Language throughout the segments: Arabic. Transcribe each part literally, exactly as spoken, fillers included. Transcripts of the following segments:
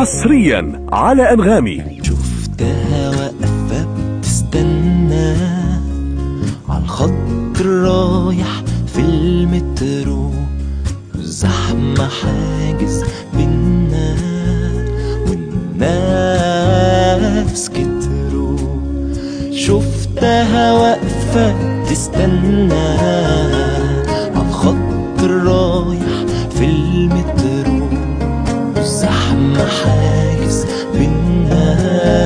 حصريا على أنغامي. شفتها واقفة بتستنى عالخط الرايح في المترو، زحمة حاجز بينا والناس كتروا. شفتها واقفة تستنى عالخط الرايح في المترو، زحمة حاجز بينا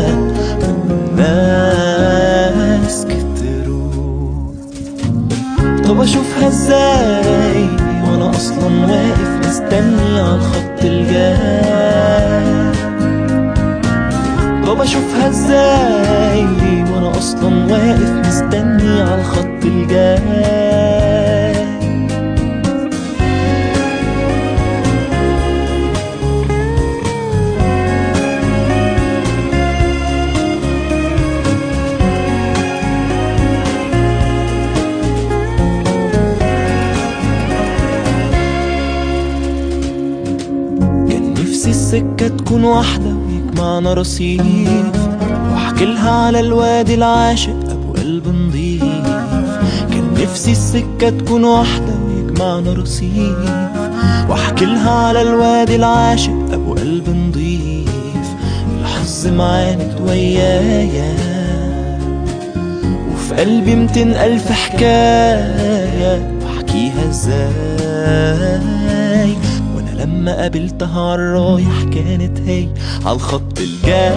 والناس كتروا. طب اشوفها ازاي وانا اصلا واقف مستني عالخط الجاي؟ طب اشوفها ازاي وانا اصلا واقف مستني عالخط الجاي؟ السكة تكون واحدة ويجمعنا رصيف، واحكيلها على الواد العاشق ابو قلب نضيف. كان نفسي السكة تكون واحدة ويجمعنا رصيف، واحكيلها على الواد العاشق ابو قلب نضيف. الحظ معاند ويايا وفي قلبي ميتين الف حكاية، واحكيها ازاي لما قابلتها عالرايح كانت هي عالخط الجاي،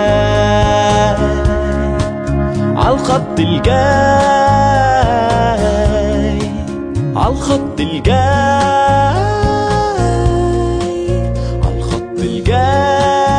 عالخط الجاي، عالخط الجاي، عالخط الجاي.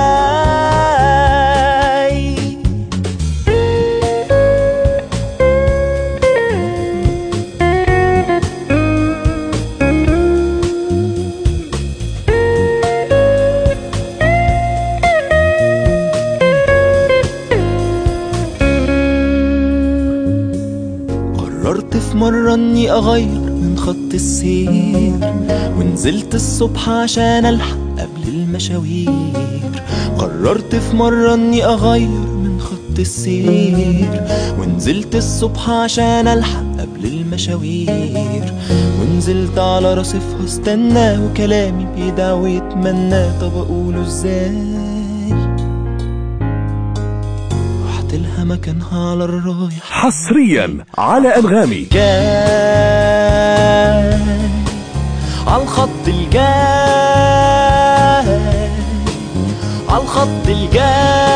قررت في مرة اني اغير من خط السير، ونزلت الصبح عشان الحق قبل المشاوير. قررت في مرة اني اغير من خط السير، ونزلت الصبح عشان الحق قبل المشاوير. ونزلت على رصيفها استنى وكلامي بيدعى ويتمنى، طب اقوله ازاي؟ لها مكانها على الرايح. حصريا على أنغامي. جاي عالخط الجاي، عالخط الجاي.